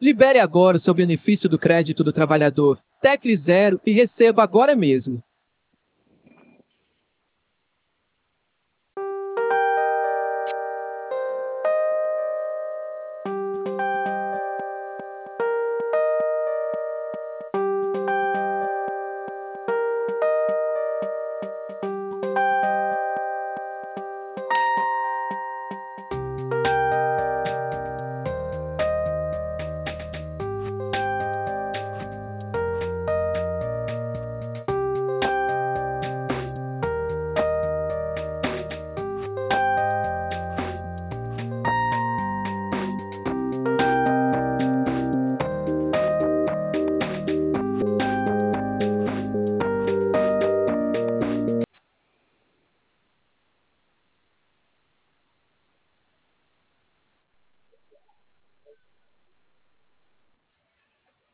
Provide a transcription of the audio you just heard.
Libere agora o seu benefício do crédito do trabalhador. Tecle 0 e receba agora mesmo.